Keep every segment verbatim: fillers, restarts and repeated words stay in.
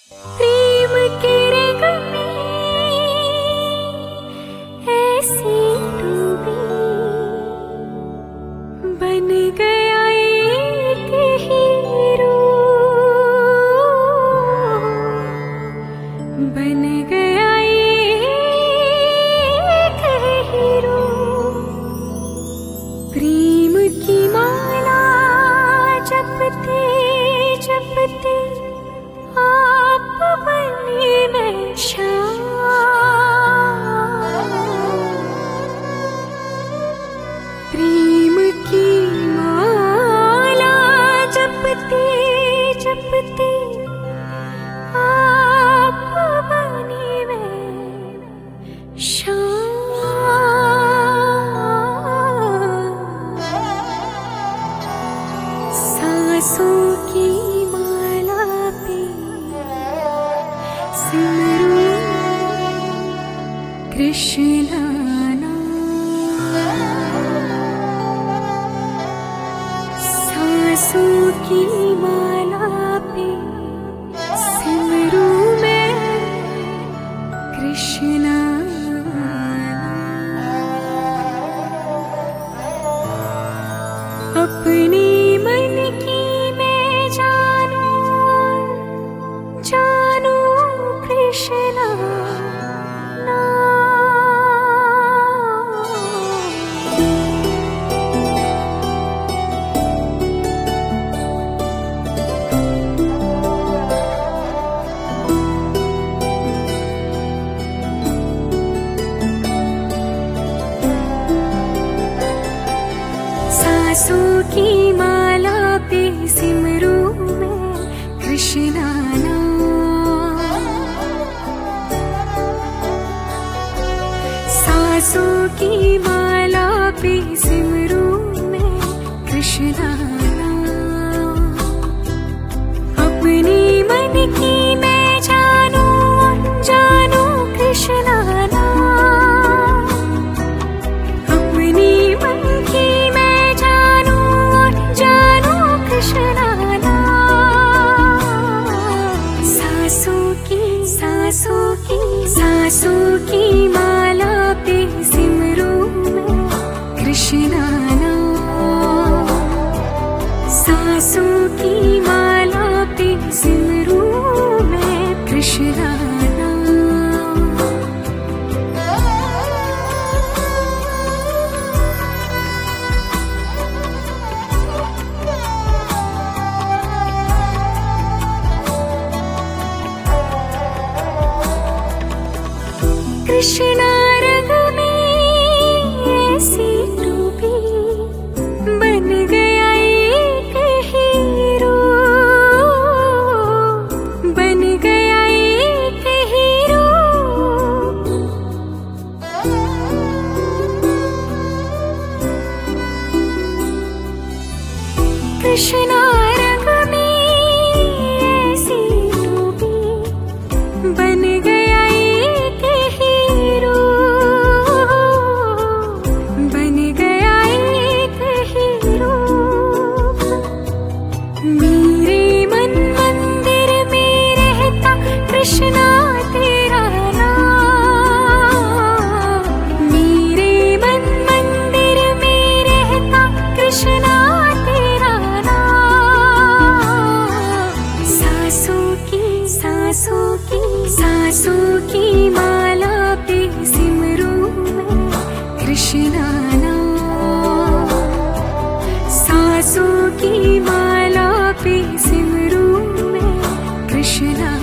प्रेम के रंग में ऐसी डूबी बन गया एक हीरो, बन गया एक हीरो। प्रेम की माला जपते जपते आप बने मैं शाम। प्रेम की माला जपते जपते आप बने मैं शाम। सांसों की माला पे सिमरूं कृष्ण नाम। सांसों की माला पे सिमरूं मैं कृष्ण नाम। अपने मन की मैं जानूं जानूं कृष्ण नाम। सांसों की माला पे सिमरूं मैं कृष्ण नाम। सांसों की माला पे सिमरूं मैं कृष्ण नाम। अपने मन की मैं जानूं जानूं कृष्ण नाम। अपने मन की मैं जानूं जानूं कृष्ण नाम। सांसों की सांसों की सांसों की माला पे सिमरूं मैं कृष्ण नाम। सांसों की माला पे सिमरूं मैं कृष्ण नाम। कृष्ण रंग में ऐसी डूबी बन गया एक हीरो, बन गया एक हीरो। कृष्ण रंग में ऐसी डूबी बन गया एक हीरो, बन गया एक हीरो। मेरे मन मंदिर में रहता कृष्णा तेरा नाम। मेरे मन मंदिर में रहता कृष्णा तेरा नाम। सांसों की सांसों की सांसों की माला पे सिमरूं मैं कृष्ण नाम। सांसों की माला पे सिमरूं मैं कृष्ण नाम।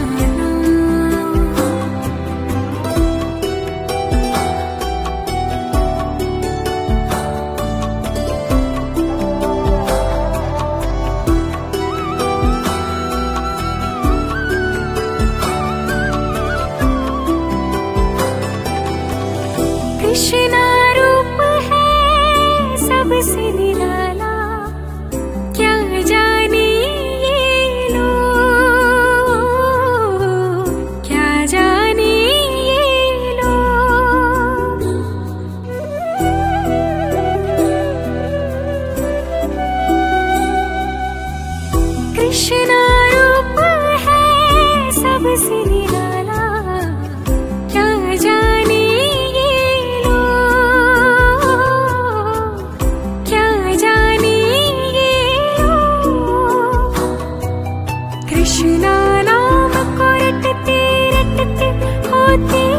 कृष्णा नाम को रटते रटते होते